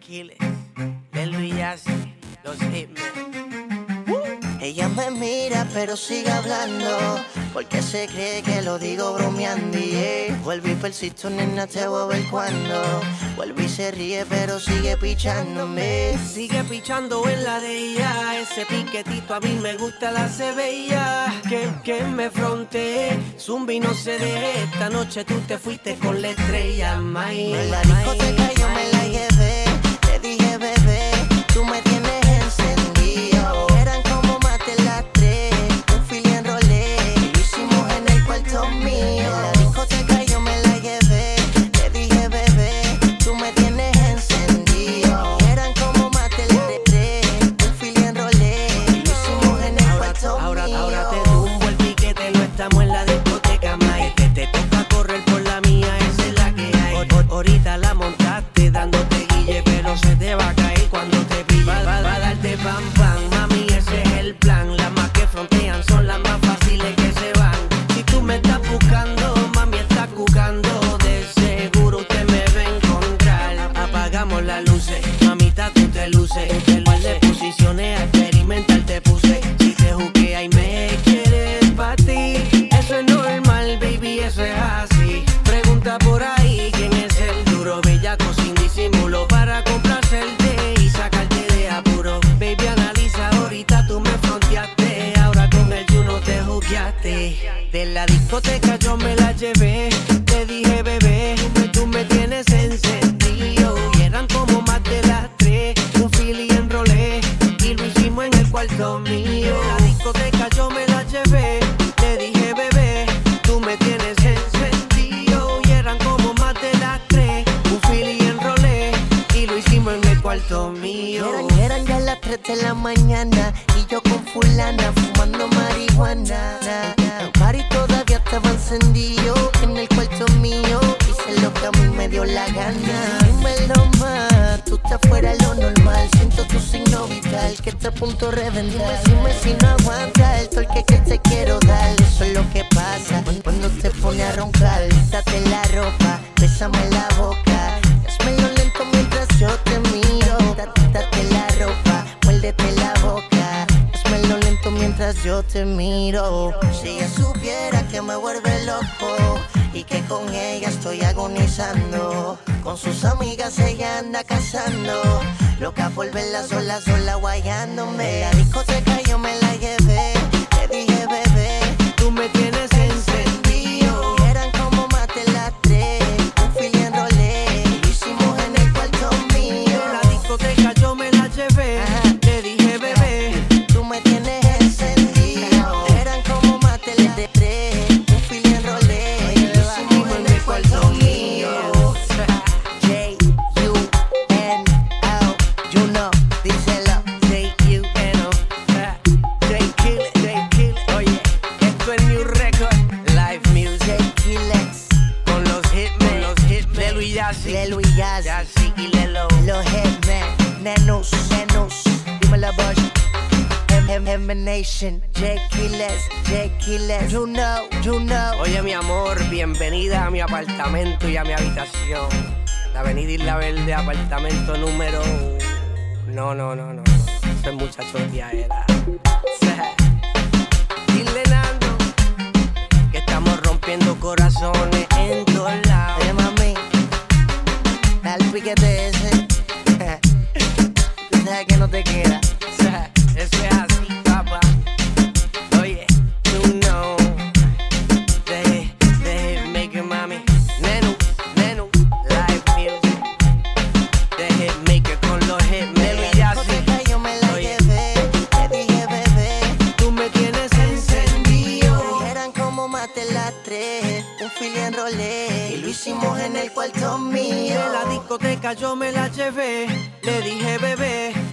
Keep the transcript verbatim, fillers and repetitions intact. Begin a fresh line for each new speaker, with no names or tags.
Killer, Lel Villassi, los Hitmen. uh.
Ella me mira pero sigue hablando, porque se cree que lo digo bromeando. Y yeah, vuelvo y persisto, nena, te voy a ver cuando. Vuelvo y se ríe pero sigue pichándome.
Sigue pichando en la de ella. Ese piquetito a mí me gusta, la se veía. Que, que me fronteé, Zumbi no se deje. Esta noche tú te fuiste con la estrella, May.
En la discoteca yo me la llevé. Te dije, bebé, tú me tienes encendido. Eran como más de las tres, un fili enrolé y lo hicimos en el cuarto mío. En la discoteca yo me la llevé. Te dije, bebé, tú me tienes encendido. Eran como más de las tres, un fili enrolé y lo hicimos en el cuarto
ahora,
mío.
Ahora te tumbo el piquete, no estamos en la discoteca, May. Que te toca correr por la mía, esa es la que hay. O, o, ahorita la montaste dándote guille, pero se te va a caer cuando te pille. Va, va, va a darte pam pam, mami, ese es el plan. Las más que frontean son las más fáciles que se van. Si tú me estás buscando, mami, estás jugando, de seguro usted me va a encontrar. Apagamos las luces, mamita, tú te luces. Un par de posiciones a experimentar te puse. Si te juquea y me quieres pa' ti, eso es normal, baby, eso es así. Pregunta por ahí quién es el duro, bellaco sin disimulo, para complacerte y sacarte de apuro. Baby, analiza, ahorita tú me fronteaste, ahora con el Juno te juqueaste. De la discoteca yo me la llevé. Te dije, bebé, tú me tienes encendido. Y eran como más de las tres, un fili enrolé y lo hicimos en el cuarto mío. De la discoteca yo me la llevé. Te dije, bebé, tú me tienes encendido. Y eran como más de las tres, un fili enrolé y lo hicimos en el cuarto mío.
Eran, eran ya las tres de la mañana y yo con fulana fumando marihuana. El party todavía estaba encendido en el cuarto mío. Hice lo que a mí me dio la gana. Dímelo más, tú estás fuera de lo normal. Siento tu signo vital que está a punto de reventar. Dime si no aguanta el torque que te quiero dar. Eso es lo que pasa cuando te pone a roncar. Quítate la ropa, bésame la boca. Hazmelo lento mientras yo te miro. Quítate la ropa, muérdete la boca. Hazmelo lento mientras yo te miro. Si ella supiera que me vuelve loco y que con ella estoy agonizando, con sus amigas ella anda cazando, loca por verla sola, sola guayándome. En la discoteca yo me la llevé. Te dije, bebé,
Tú me tienes encendido.
y eran como más de las tres, un fili enrolé y lo hicimos en el cuarto mío.
De la discoteca yo me la llevé.
Ajá.
Te dije, bebé,
Tú me tienes encendido. Eran como más de las tres, un fili enrolé y lo hicimos en el cuarto mío. J U N O, Juno, díselo.
J U N O, J Killer, J Killer. Oye, esto es New Record, live music
J-Kilex,
con los Hitmen, los Hitmen. Lel Villassi,
Lel Villassi,
Villassi y Lelo.
los Hitmen, Nenus, Nenus, dímelo Bosch. M M Nation, J-Kilex, J-Kilex, Juno, Juno.
Oye, mi amor, bienvenida a mi apartamento y a mi habitación. La avenida Isla Verde, apartamento número... No, no, no, no. Eso es muchacho de viajera. Dile, Nando, que estamos rompiendo corazones en todos lados.
Oye, mami, dale el piquete ese. Tú sabes que no te queda.
Eso es así, papá. Oye, tú no. Deje, deje, make it, mami. Nenu, nenu, live music. Deje, make it con los Hitmen. Lel Villassi.
Discoteca yo me la
Oye,
llevé. Te dije, bebé,
tú me tienes encendido.
y eran como más de las tres, un fili enrolé y lo hicimos en el cuarto mío.
De la discoteca yo me la llevé. Le dije, bebé,